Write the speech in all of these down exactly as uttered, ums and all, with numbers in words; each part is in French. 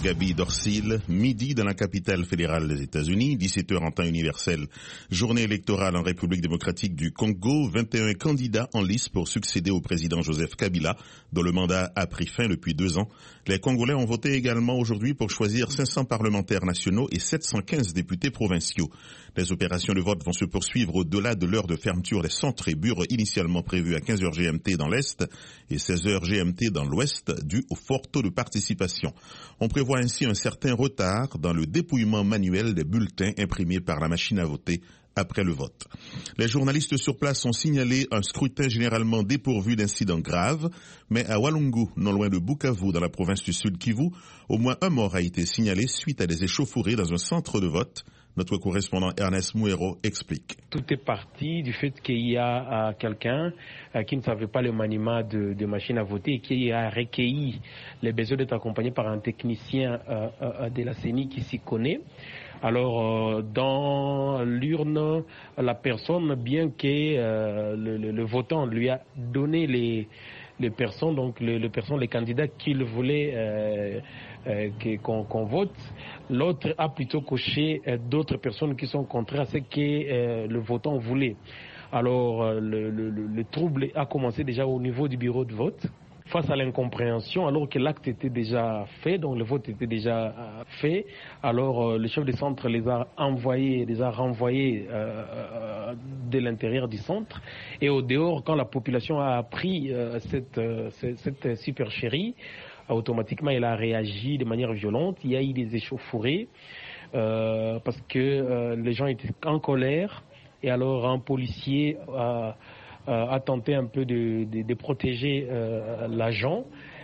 Gaby Dorsil, midi dans la capitale fédérale des États-Unis, dix-sept heures en temps universel. Journée électorale en République démocratique du Congo, vingt et un candidats en lice pour succéder au président Joseph Kabila, dont le mandat a pris fin depuis deux ans. Les Congolais ont voté également aujourd'hui pour choisir cinq cents parlementaires nationaux et sept cent quinze députés provinciaux. Les opérations de vote vont se poursuivre au-delà de l'heure de fermeture des centres et bureaux initialement prévus à quinze heures G M T dans l'Est et seize heures G M T dans l'Ouest, dû au fort taux de participation. On prévoit ainsi un certain retard dans le dépouillement manuel des bulletins imprimés par la machine à voter après le vote. Les journalistes sur place ont signalé un scrutin généralement dépourvu d'incidents graves, mais à Walungu, non loin de Bukavu, dans la province du Sud Kivu, au moins un mort a été signalé suite à des échauffourées dans un centre de vote. Notre correspondant Ernest Mouero explique. Tout est parti du fait qu'il y a euh, quelqu'un euh, qui ne savait pas le maniement de, de machine à voter et qui a recueilli les besoins d'être accompagné par un technicien euh, euh, de la C E N I qui s'y connaît. Alors, euh, dans l'urne, la personne, bien que euh, le, le, le votant lui a donné les, les personnes, donc les, les personnes, les candidats qu'il voulait euh, euh, qu'on, qu'on vote, l'autre a plutôt coché euh, d'autres personnes qui sont contraires à ce que euh, le votant voulait. Alors, euh, le, le, le trouble a commencé déjà au niveau du bureau de vote. Face à l'incompréhension, alors que l'acte était déjà fait, donc le vote était déjà euh, fait, alors euh, le chef de centre les a envoyés, les a renvoyés euh, euh, de l'intérieur du centre. Et au dehors, quand la population a appris euh, cette, euh, cette, cette supercherie, automatiquement elle a réagi de manière violente. Il y a eu des échauffourées euh, parce que euh, les gens étaient en colère. Et alors un policier a... Euh, a tenté un peu de, de, de protéger euh, l'agent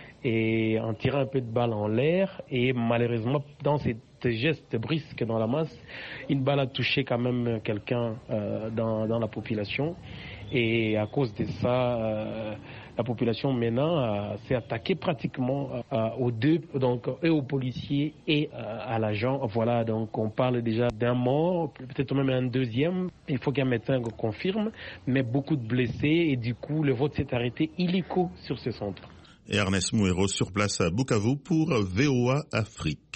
et en tirant un peu de balle en l'air. Et malheureusement, dans ces gestes brusques dans la masse, une balle a touché quand même quelqu'un euh, dans, dans la population. Et à cause de ça, euh, la population maintenant euh, s'est attaquée pratiquement euh, aux deux, donc et aux policiers et euh, à l'agent. Voilà, donc on parle déjà d'un mort, peut-être même un deuxième. Il faut qu'un médecin confirme, mais beaucoup de blessés et du coup le vote s'est arrêté illico sur ce centre. Ernest Mouero sur place à Bukavu pour V O A Afrique.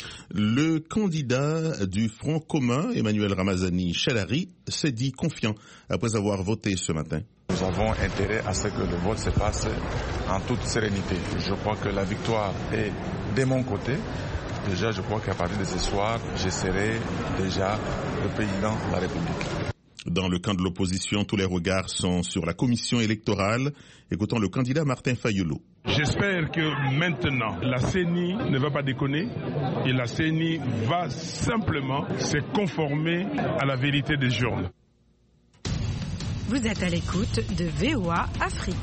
Le candidat du Front commun, Emmanuel Ramazani Chadari, s'est dit confiant après avoir voté ce matin. Nous avons intérêt à ce que le vote se passe en toute sérénité. Je crois que la victoire est de mon côté. Déjà, je crois qu'à partir de ce soir, je serai déjà le président de la République. Dans le camp de l'opposition, tous les regards sont sur la commission électorale. Écoutons le candidat Martin Fayulu. J'espère que maintenant, la C E N I ne va pas déconner et la C E N I va simplement se conformer à la vérité des urnes. Vous êtes à l'écoute de V O A Afrique.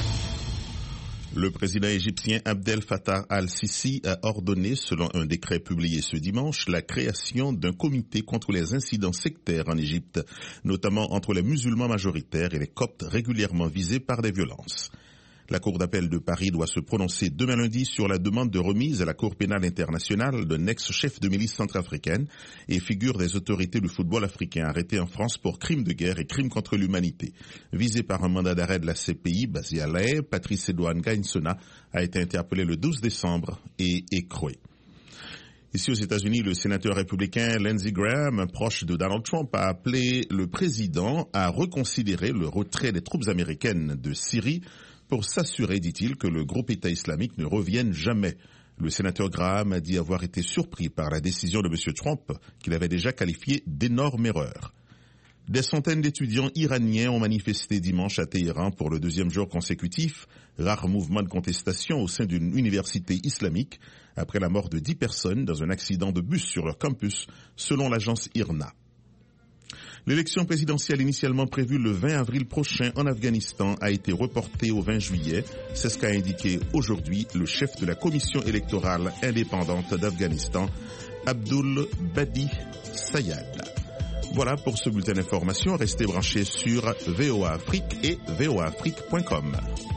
Le président égyptien Abdel Fattah al-Sisi a ordonné, selon un décret publié ce dimanche, la création d'un comité contre les incidents sectaires en Égypte, notamment entre les musulmans majoritaires et les coptes régulièrement visés par des violences. La Cour d'appel de Paris doit se prononcer demain lundi sur la demande de remise à la Cour pénale internationale d'un ex-chef de milice centrafricaine et figure des autorités du football africain arrêté en France pour crimes de guerre et crimes contre l'humanité. Visé par un mandat d'arrêt de la C P I basé à La Haye, Patrice Edouane Gainsona a été interpellé le douze décembre et écroué. Ici aux États-Unis, le sénateur républicain Lindsey Graham, proche de Donald Trump, a appelé le président à reconsidérer le retrait des troupes américaines de Syrie pour s'assurer, dit-il, que le groupe État islamique ne revienne jamais. Le sénateur Graham a dit avoir été surpris par la décision de M. Trump, qu'il avait déjà qualifiée d'énorme erreur. Des centaines d'étudiants iraniens ont manifesté dimanche à Téhéran pour le deuxième jour consécutif, rare mouvement de contestation au sein d'une université islamique, après la mort de dix personnes dans un accident de bus sur leur campus, selon l'agence I R N A. L'élection présidentielle initialement prévue le vingt avril prochain en Afghanistan a été reportée au vingt juillet. C'est ce qu'a indiqué aujourd'hui le chef de la commission électorale indépendante d'Afghanistan, Abdul Badi Sayad. Voilà pour ce bulletin d'information. Restez branchés sur V O A Afrique et V O A Afrique point com.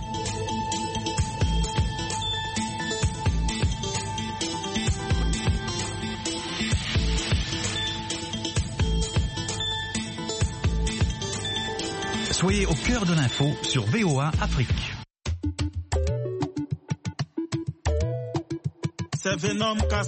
Soyez au cœur de l'info sur V O A Afrique.